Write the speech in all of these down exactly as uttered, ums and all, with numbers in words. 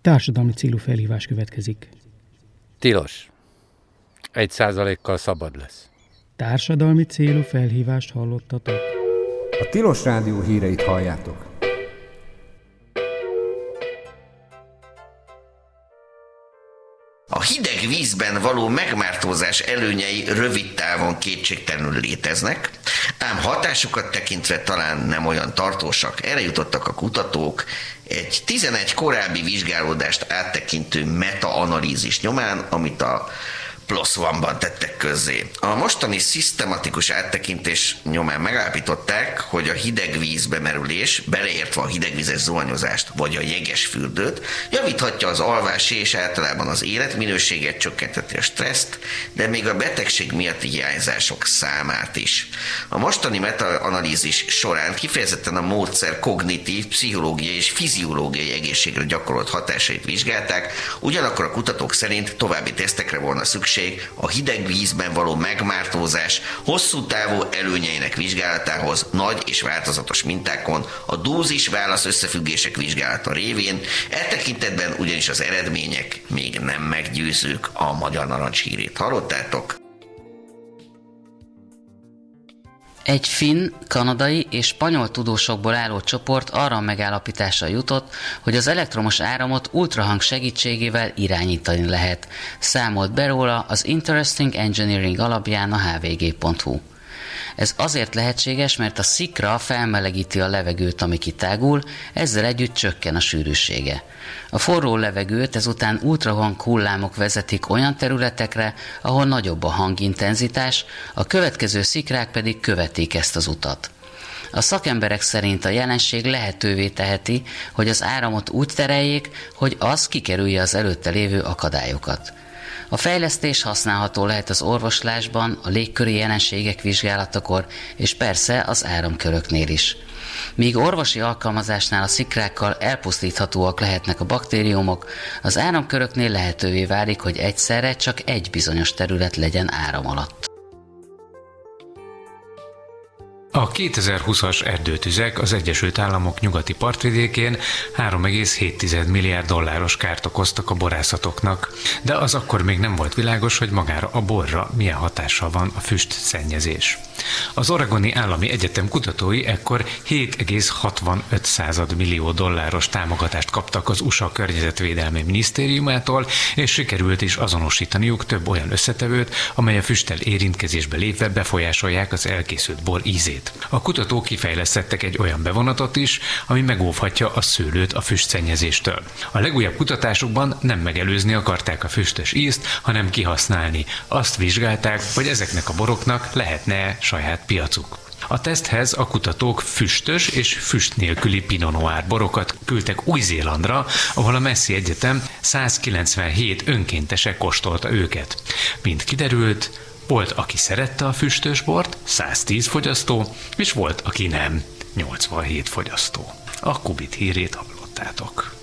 Társadalmi célú felhívás következik. Tilos. Egy százalékkal szabad lesz. Társadalmi célú felhívást hallottatok. A Tilos Rádió híreit halljátok. A hideg vízben való megmártózás előnyei rövid távon kétségtelenül léteznek, ám hatásukat tekintve talán nem olyan tartósak. Erre jutottak a kutatók egy tizenegy korábbi vizsgálódást áttekintő meta-analízis nyomán, amit a PLOS ONE-ban tettek közzé. A mostani szisztematikus áttekintés nyomán megállapították, hogy a hideg vízbe merülés, beleértve a hidegvizes zuhanyozást vagy a jeges fürdőt, javíthatja az alvási és általában az életminőséget, csökkentheti a stresszt, de még a betegség miatti hiányzások számát is. A mostani meta-analízis során kifejezetten a módszer kognitív, pszichológiai és fiziológiai egészségre gyakorolt hatásait vizsgálták, ugyanakkor a kutatók szerint további tesztekre volna szükség a hideg vízben való megmártózás hosszú távú előnyeinek vizsgálatához nagy és változatos mintákon, a dózis-válasz összefüggések vizsgálata révén. E tekintetben ugyanis az eredmények még nem meggyőzők. A Magyar Narancs hírét hallottátok. Egy finn, kanadai és spanyol tudósokból álló csoport arra a megállapításra jutott, hogy az elektromos áramot ultrahang segítségével irányítani lehet. Számolt be róla az Interesting Engineering alapján a há vé gé pont hú. Ez azért lehetséges, mert a szikra felmelegíti a levegőt, ami kitágul, ezzel együtt csökken a sűrűsége. A forró levegőt ezután ultrahang hullámok vezetik olyan területekre, ahol nagyobb a hangintenzitás, a következő szikrák pedig követik ezt az utat. A szakemberek szerint a jelenség lehetővé teheti, hogy az áramot úgy tereljék, hogy az kikerülje az előtte lévő akadályokat. A fejlesztés használható lehet az orvoslásban, a légköri jelenségek vizsgálatakor, és persze az áramköröknél is. Míg orvosi alkalmazásnál a szikrákkal elpusztíthatóak lehetnek a baktériumok, az áramköröknél lehetővé válik, hogy egyszerre csak egy bizonyos terület legyen áram alatt. A kétezer-húszas erdőtüzek az Egyesült Államok nyugati partvidékén három egész hét milliárd dolláros kárt okoztak a borászatoknak, de az akkor még nem volt világos, hogy magára a borra milyen hatással van a füstszennyezés. Az Oregoni Állami Egyetem kutatói ekkor hét egész hatvanöt millió dolláros támogatást kaptak az u es á Környezetvédelmi Minisztériumától, és sikerült is azonosítaniuk több olyan összetevőt, amely a füsttel érintkezésbe lépve befolyásolják az elkészült bor ízét. A kutatók kifejlesztettek egy olyan bevonatot is, ami megóvhatja a szőlőt a füstszennyezéstől. A legújabb kutatásokban nem megelőzni akarták a füstös ízt, hanem kihasználni. Azt vizsgálták, hogy ezeknek a boroknak lehetne saját piacuk. A teszthez a kutatók füstös és füst nélküli Pinot Noir borokat küldtek Új-Zélandra, ahol a Massey Egyetem százkilencvenhét önkéntese kóstolta őket. Mint kiderült, volt, aki szerette a füstös bort, száztíz fogyasztó, és volt, aki nem, nyolcvanhét fogyasztó. A Kubit hírét hallottátok.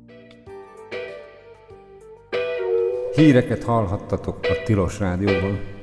Híreket hallhattatok a Tilos Rádióban.